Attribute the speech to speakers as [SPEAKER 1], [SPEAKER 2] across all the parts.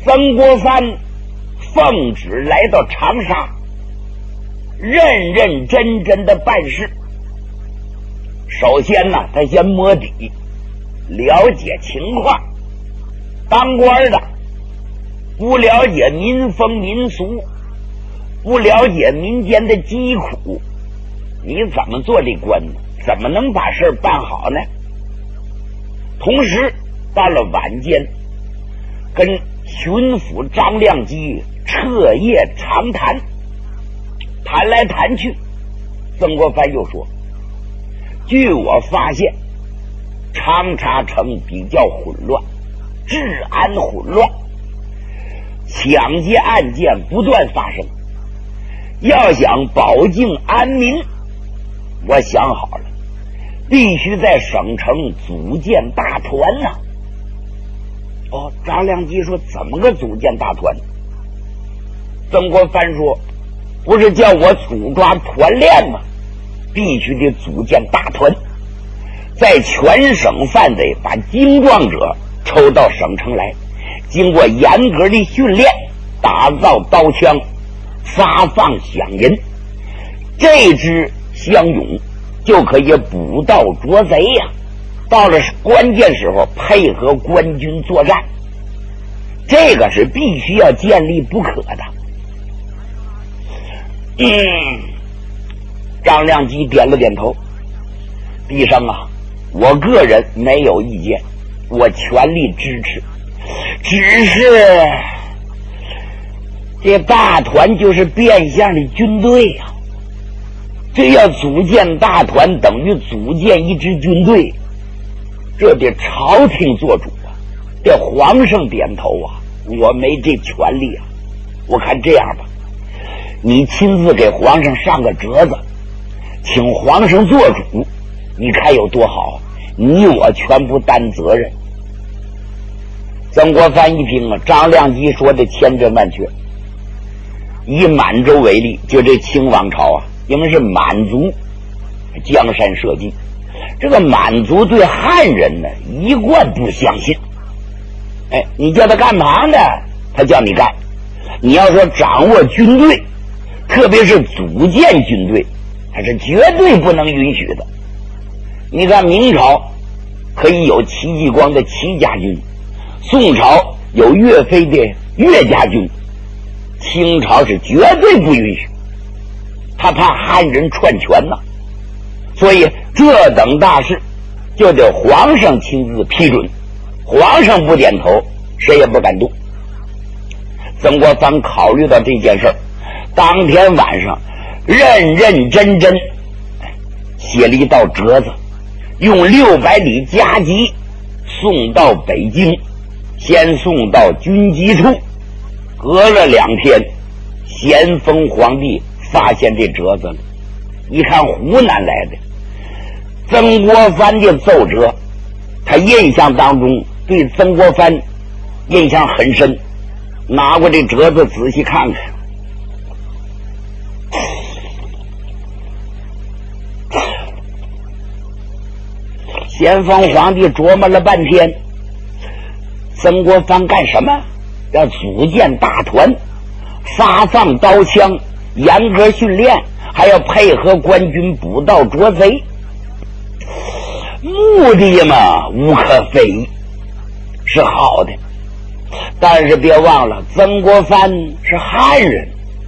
[SPEAKER 1] 曾国藩奉旨来到长沙，认认真真的办事。首先呢，他先摸底，了解情况。当官的不了解民风民俗，不了解民间的疾苦，你怎么做这官呢？怎么能把事办好呢？同时到了晚间，跟巡抚张亮基彻夜长谈，谈来谈去，曾国藩又说，据我发现，长沙城比较混乱，治安混乱，抢劫案件不断发生，要想保境安民，我想好了，必须在省城组建大团呐。张亮基说，怎么个组建大团？曾国藩说，不是叫我组抓团练吗？必须得组建大团，在全省范围把精壮者抽到省城来，经过严格的训练，打造刀枪，发放饷银，这支乡勇就可以捕盗捉贼呀。到了关键时候，配合官军作战，这个是必须要建立不可的。张亮基点了点头，毕生啊，我个人没有意见，我全力支持。只是这大团就是变相的军队呀，这要组建大团等于组建一支军队，这得朝廷做主啊，得皇上点头啊，我没这权利啊。我看这样吧，你亲自给皇上上个折子，请皇上做主，你看有多好，你我全部担责任。曾国藩一听啊，张亮基说的千真万确。以满洲为例，就这清王朝啊，因为是满族江山社稷，这个满族对汉人呢一贯不相信。你叫他干嘛呢？他叫你干。你要说掌握军队，特别是组建军队，他是绝对不能允许的。你看明朝可以有戚继光的戚家军，宋朝有岳飞的岳家军，清朝是绝对不允许，他怕汉人篡权呐。所以这等大事就得皇上亲自批准，皇上不点头，谁也不敢动。曾国藩考虑到这件事，当天晚上认认真真写了一道折子，用600里加急送到北京，先送到军机处。隔了2天，咸丰皇帝发现这折子了，一看湖南来的，曾国藩的奏折，他印象当中对曾国藩印象很深，拿过这折子仔细看看，咸丰皇帝琢磨了半天，曾国藩干什么？要组建大团，发放刀枪，严格训练，还要配合官军捕盗捉贼，目的嘛无可非议，是好的。但是别忘了，曾国藩是汉人，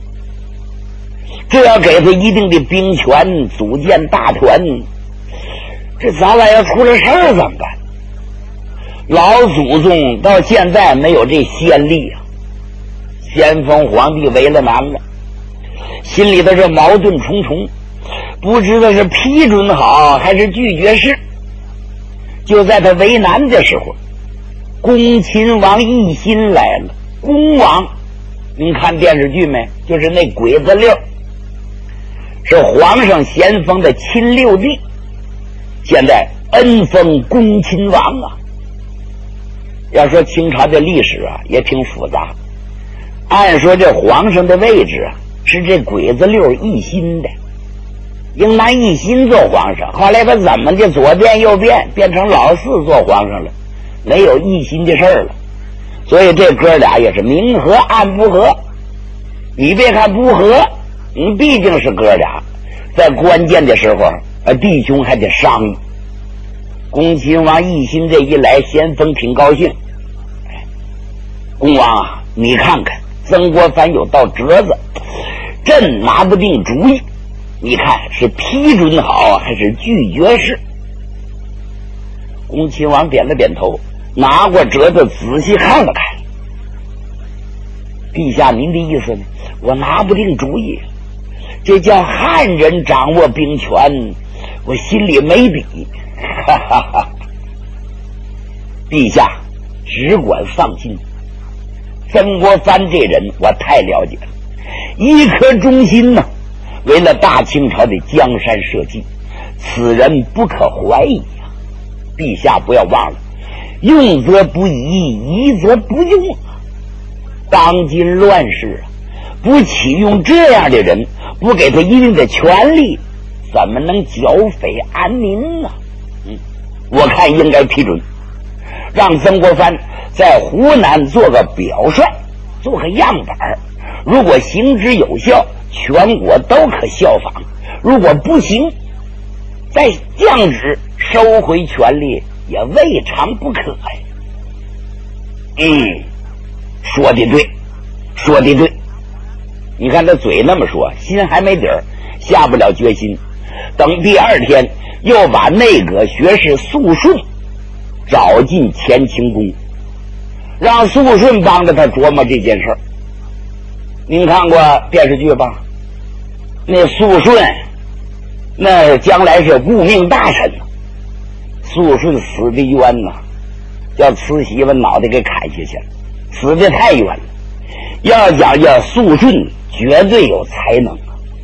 [SPEAKER 1] 这要给他一定的兵权，组建大团，这早晚要出了事儿怎么办？老祖宗到现在没有这先例啊！咸丰皇帝为了难了，心里头是矛盾重重，不知道是批准好还是拒绝是。就在他为难的时候，恭亲王奕欣来了。恭王，您看电视剧没？就是那鬼子六，是皇上咸丰的亲六弟，现在恩封恭亲王啊。要说清朝的历史啊也挺复杂，按说这皇上的位置啊是这鬼子六奕欣的，应拿奕欣做皇上，后来他怎么的左变右变，变成老四做皇上了，没有奕欣的事儿了。 所以这哥俩也是明和暗不和。你别看不和，毕竟是哥俩，在关键的时候弟兄还得商议。恭亲王一心这一来，咸丰挺高兴。公王啊，你看看曾国藩有道折子，朕拿不定主意，你看是批准好还是拒绝是？恭亲王点了点头，拿过折子仔细看了看。陛下您的意思呢？我拿不定主意，这叫汉人掌握兵权，我心里没底。哈哈哈！陛下只管放心，曾国藩这人我太了解了，一颗忠心呢，为了大清朝的江山社稷，此人不可怀疑啊！陛下不要忘了，用则不疑，疑则不用啊！当今乱世啊，不启用这样的人，不给他一定的权利，怎么能剿匪安民呢？我看应该批准，让曾国藩在湖南做个表率，做个样板，如果行之有效，全国都可效仿；如果不行，再降旨收回权力也未尝不可呀。说的对，说的对。你看他嘴那么说，心还没底儿，下不了决心。等第二天又把内阁学士肃顺找进乾清宫，让肃顺帮着他琢磨这件事儿。您看过电视剧吧？那肃顺那将来是顾命大臣，肃顺死的冤呐，叫慈禧把脑袋给砍下去了，死的太冤了。要讲叫肃顺绝对有才能，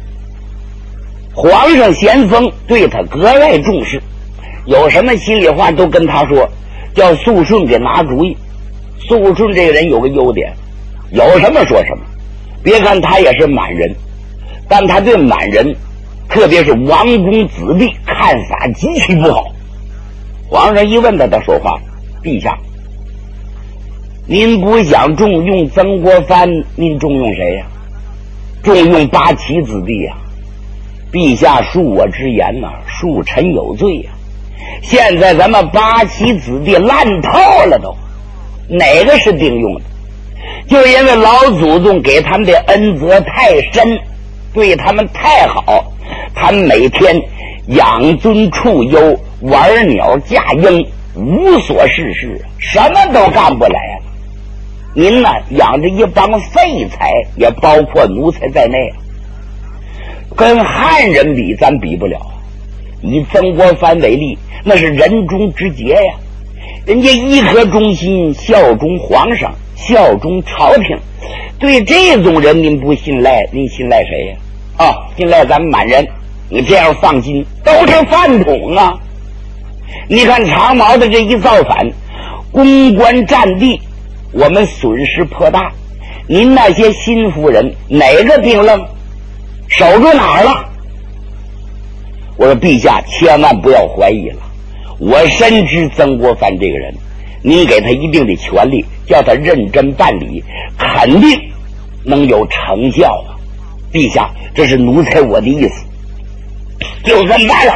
[SPEAKER 1] 皇上咸丰对他格外重视，有什么心里话都跟他说，叫肃顺给拿主意。肃顺这个人有个优点，有什么说什么。别看他也是满人，但他对满人，特别是王公子弟看法极其不好。皇上一问他说话，陛下，您不想重用曾国藩，您重用谁呀？重用八旗子弟呀？陛下恕我直言呐，恕臣有罪呀！现在咱们八旗子弟烂透了都，哪个是顶用的？就因为老祖宗给他们的恩泽太深，对他们太好，他们每天养尊处优，玩鸟驾鹰，无所事事，什么都干不来了。您呢，养着一帮废材，也包括奴才在内，跟汉人比咱比不了。以曾国藩为例，那是人中之杰呀，人家一颗忠心，效忠皇上，效忠朝廷。对这种人您不信赖，您信赖谁呀？信赖咱们满人。你这样放心，都是饭桶啊！你看长毛的这一造反，攻关占地，我们损失颇大。您那些心腹人哪个顶愣，守住哪儿了？我说陛下千万不要怀疑了，我深知曾国藩这个人，您给他一定的权利，叫他认真办理，肯定能有成效啊！陛下，这是奴才我的意思，就这么办了。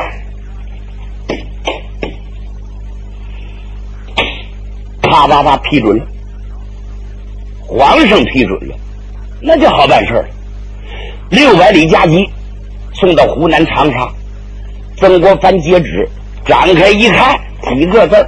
[SPEAKER 1] 啪啪啪批准了，皇上批准了，那就好办事了。600里加急送到湖南长沙，曾国藩接旨，展开一看，几个字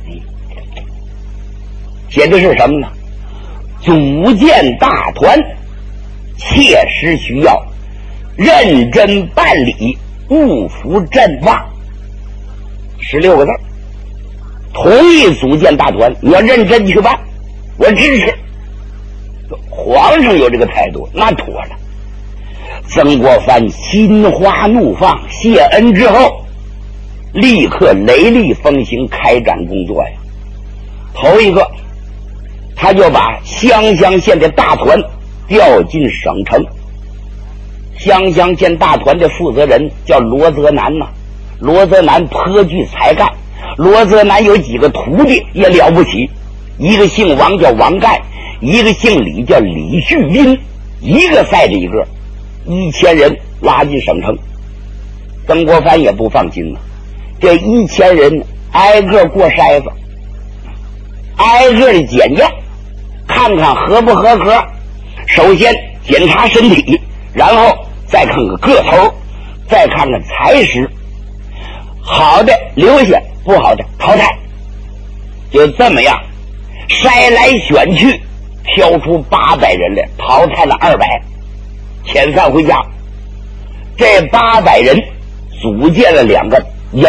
[SPEAKER 1] 写的是什么呢？组建大团，切实需要，认真办理，勿负朕望。16个字，同意组建大团，你要认真去办，我支持。皇上有这个态度，那妥了。曾国藩心花怒放，谢恩之后，立刻雷厉风行，开展工作呀。头一个，他就把湘乡县的大团调进省城。湘乡县大团的负责人叫罗泽南呐，罗泽南颇具才干，罗泽南有几个徒弟也了不起， 一个姓王叫王干，一个姓李叫李旭斌，一个赛着一个，1000人拉进省城。曾国藩也不放心了，这1000人挨个过筛子，挨个的检验，看看合不合格。首先检查身体，然后再看看个头，再看看才识，好的留下，不好的淘汰。就这么样筛来选去，挑出800人来，淘汰了200，遣散回家。这800人组建了2个营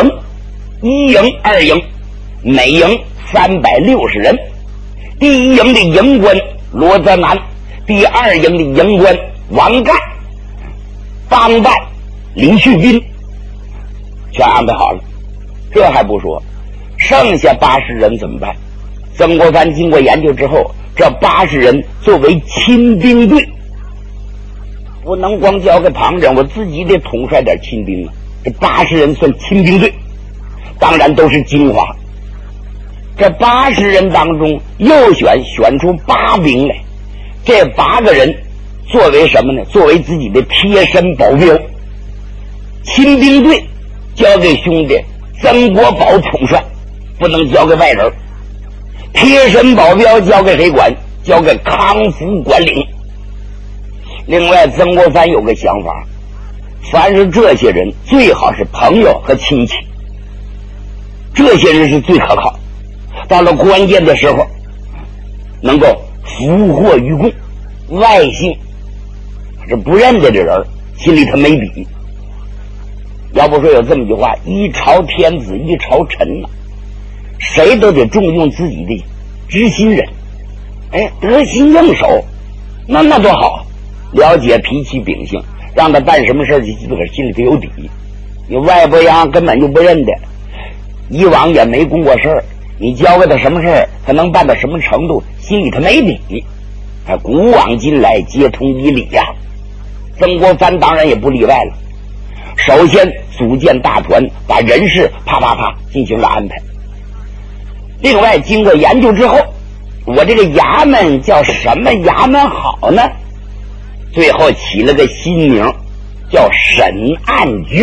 [SPEAKER 1] ，1营2营，每营360人。第1营的营官罗泽南，第2营的营官王干，帮办李旭斌，全安排好了。这还不说，剩下80人怎么办？曾国藩经过研究之后，这80人作为亲兵队，不能光交给旁人，我自己得统帅点亲兵啊。这80人算亲兵队，当然都是精华。这80人当中又选出8兵来，这8个人作为什么呢？作为自己的贴身保镖。亲兵队交给兄弟曾国宝统帅，不能交给外人。贴身保镖交给谁管？交给康福管领。另外曾国藩有个想法，凡是这些人最好是朋友和亲戚，这些人是最可靠，到了关键的时候能够俘获于共。外姓是不认得的人，心里他没底。要不说有这么句话，一朝天子一朝臣啊，谁都得重用自己的知心人，得心应手，那多好，了解脾气秉性，让他办什么事就自个儿心里头有底。你外伯阳根本就不认得，以往也没公过事儿，你交给他什么事儿，他能办到什么程度，心里他没底。古往今来皆通一理呀，曾国藩当然也不例外了。首先组建大团，把人事啪进行了安排。另外经过研究之后，我这个衙门叫什么衙门好呢？最后起了个新名，叫审案局。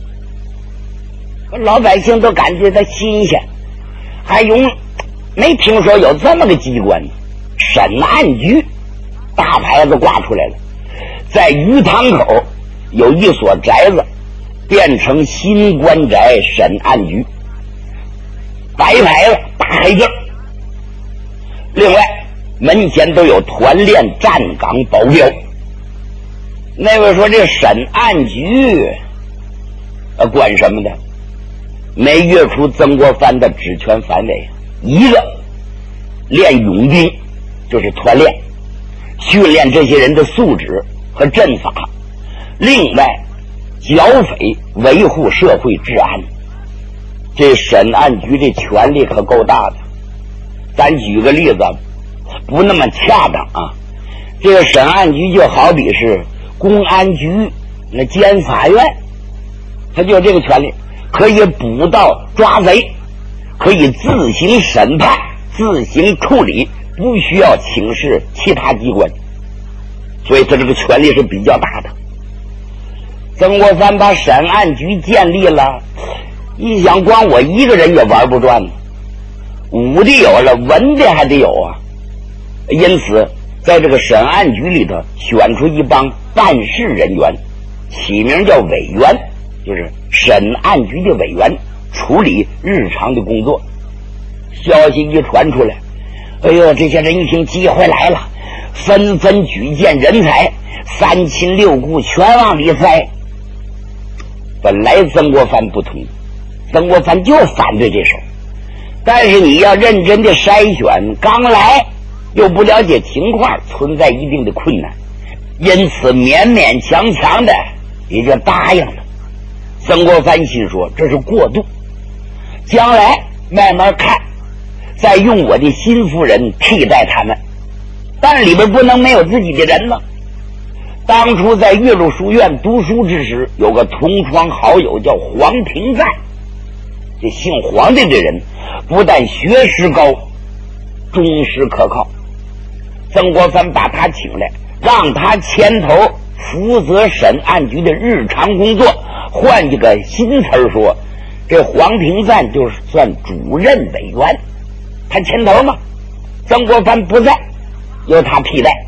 [SPEAKER 1] 老百姓都感觉它新鲜，还没听说有这么个机关呢。审案局大牌子挂出来了，在鱼塘口有一所宅子，变成新官宅审案局，白牌子大黑字。另外门前都有团练站岗保镖。那位说这审案局管什么的？没越出曾国藩的职权范围。一个练勇兵，就是团练训练这些人的素质和阵法。另外剿匪，维护社会治安。这审案局的权力可够大的。咱举个例子，不那么恰当啊。这个审案局就好比是公安局那监法院，他就这个权利，可以捕盗抓贼，可以自行审判，自行处理，不需要请示其他机关，所以他这个权力是比较大的。曾国藩把审案局建立了，一想光我一个人也玩不转，武的有了，文的还得有啊。因此在这个审案局里头选出一帮办事人员，起名叫委员，就是审案局的委员，处理日常的工作。消息一传出来，哎呦，这些人一听机会来了，纷纷举荐人才，三亲六故全往里塞。本来曾国藩不同意，曾国藩就反对这事，但是你要认真的筛选，刚来又不了解情况，存在一定的困难，因此勉勉强强的也就答应了。曾国藩心说这是过渡，将来慢慢看，再用我的新夫人替代他们，但是里边不能没有自己的人了。当初在岳麓书院读书之时，有个同窗好友叫黄庭赞，这姓黄的这人不但学识高， 忠实可靠。曾国藩把他请来，让他牵头负责审案局的日常工作。换几个新词儿说，这黄庭赞就是算主任委员，他牵头嘛。曾国藩不在，由他替代。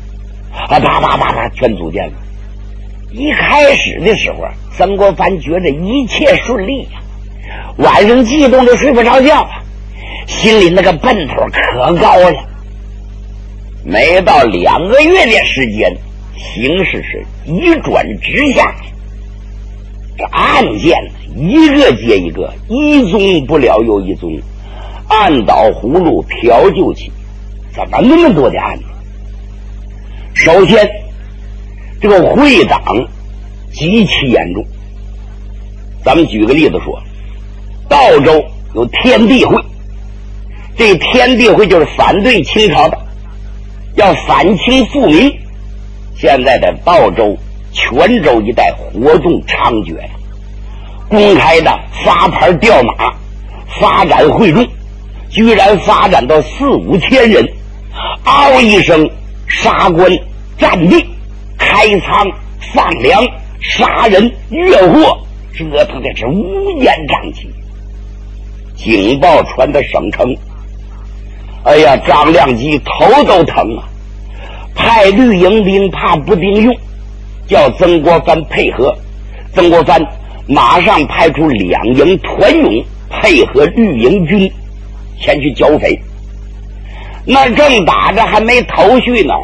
[SPEAKER 1] 全组建了。一开始的时候，曾国藩觉得一切顺利呀，晚上激动的睡不着觉啊，心里那个奔头可高了。没到2个月的时间，形势是急转直下，这案件一个接一个，一宗不了又一宗，按倒葫芦调就起。怎么那么多的案子？首先，这个会党极其严重。咱们举个例子说，道州有天地会，这天地会就是反对清朝的，要反清复明。现在的道州、泉州一带活动猖獗呀，公开的发牌调马，发展会众，居然发展到4-5千人，嗷一声杀官占地，开仓放粮，杀人越货，折腾的是乌烟瘴气。警报传到省城，哎呀，张良基头都疼啊，派绿营兵怕不顶用，叫曾国藩配合。曾国藩马上派出2营团勇配合绿营军前去剿匪。那正打着还没头绪呢，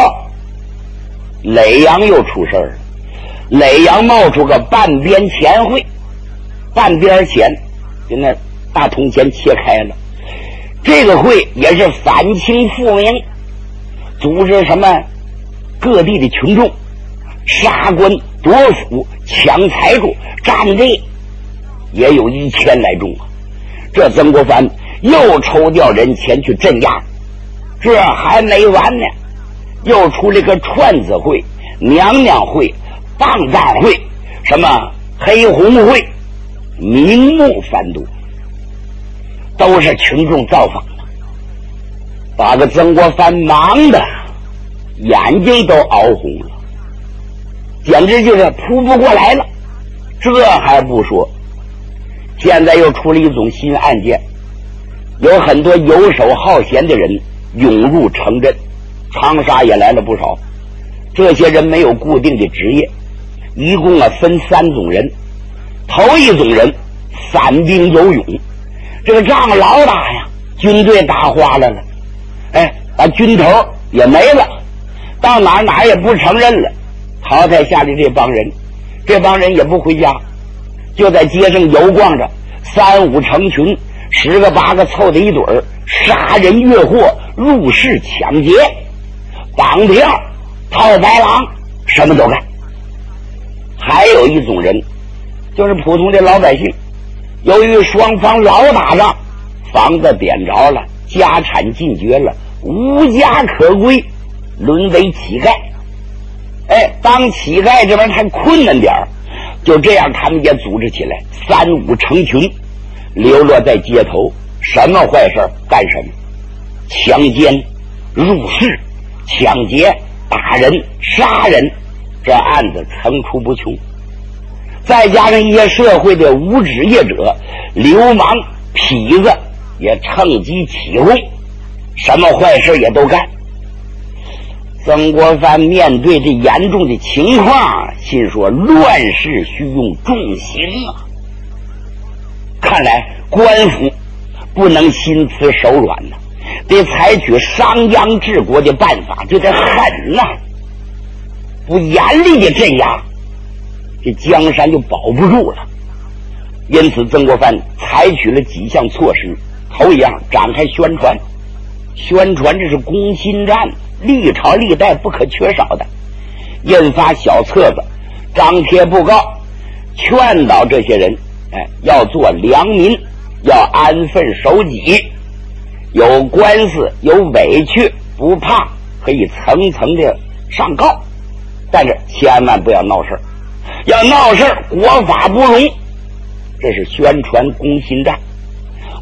[SPEAKER 1] 耒阳又出事了。耒阳冒出个半边钱会，半边钱跟那大铜钱切开了。这个会也是反清复明，组织什么各地的群众杀官夺府抢财主占地，也有1000来众啊。这曾国藩又抽调人前去镇压。这还没完呢，又出了个串子会、娘娘会、棒棒会，什么黑红会，名目繁多，都是群众造访的，把个曾国藩忙的眼睛都熬红了，简直就是扑不过来了。这还不说，现在又出了一种新案件，有很多游手好闲的人涌入城镇，长沙也来了不少。这些人没有固定的职业，一共分3种人。头一种人散兵游勇，这个仗老打呀，军队打花了，把军头也没了，到哪也不承认了，淘汰下来这帮人。这帮人也不回家，就在街上游逛着，3-5成群，10个8个凑在一堆儿，杀人越货，入室抢劫，绑票，套白狼，什么都干。还有一种人就是普通的老百姓，由于双方老打仗，房子点着了，家产尽绝了，无家可归，沦为乞丐。当乞丐这边还困难点儿，就这样他们也组织起来，3-5成群，流落在街头，什么坏事干什么，强奸、入室、抢劫、打人、杀人，这案子层出不穷。再加上一些社会的无职业者、流氓、痞子也趁机起哄，什么坏事也都干。曾国藩面对这严重的情况，心说乱世需用重刑啊！看来官府不能心慈手软呐，得采取商鞅治国的办法，就得狠呐！不严厉的镇压，这江山就保不住了。因此曾国藩采取了几项措施。头一样，展开宣传。宣传这是攻心战，历朝历代不可缺少的。印发小册子，张贴布告，劝导这些人要做良民，要安分守己，有官司有委屈不怕，可以层层的上告，但是千万不要闹事，要闹事国法不容。这是宣传攻心战。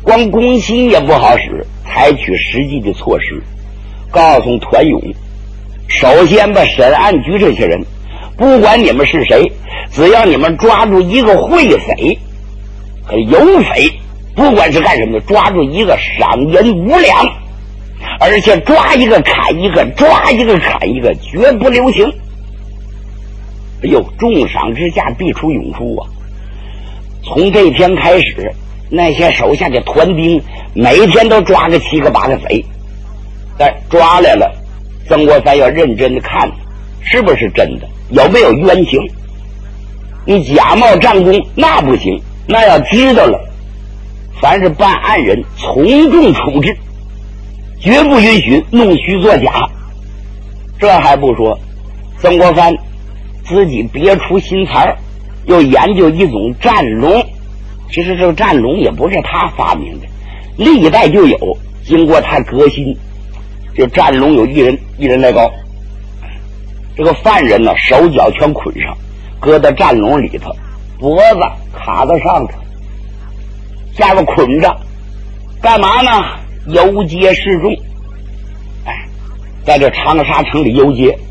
[SPEAKER 1] 光攻心也不好使，采取实际的措施，告诉团勇，首先把审案局这些人，不管你们是谁，只要你们抓住一个会匪和有匪，不管是干什么的，抓住一个赏银5两，而且抓一个砍一个，抓一个砍一个，绝不留情。哎呦，重赏之下必出勇夫啊！从这天开始，那些手下的团兵每天都抓个7个8个贼，但抓来了，曾国藩要认真的看是不是真的，有没有冤情。你假冒战功那不行，那要知道了，凡是办案人从重处置，绝不允许弄虚作假。这还不说，曾国藩自己别出心裁，又研究一种战龙。其实这个战龙也不是他发明的，历代就有，经过他革新，这战龙有一人来高，这个犯人呢手脚全捆上，搁到战笼里头，脖子卡到上头，下边捆着，干嘛呢？游街示众。在这长沙城里游街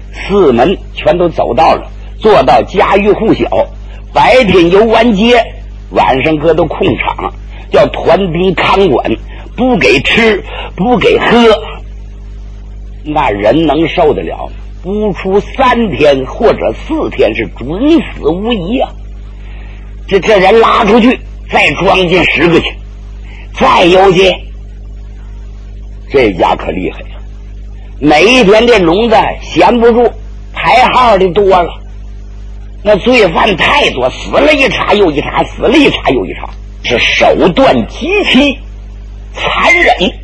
[SPEAKER 1] ，4门全都走到了，做到家喻户晓。白天游完街，晚上搁到空场，叫团兵看管，不给吃不给喝，那人能受得了吗？不出3天或者4天是准死无疑啊！这人拉出去，再装进10个去，再游街，这家可厉害呀！每一天这笼子闲不住，排号的多了，那罪犯太多，死了一茬又一茬，死了一茬又一茬，是手段极其残忍。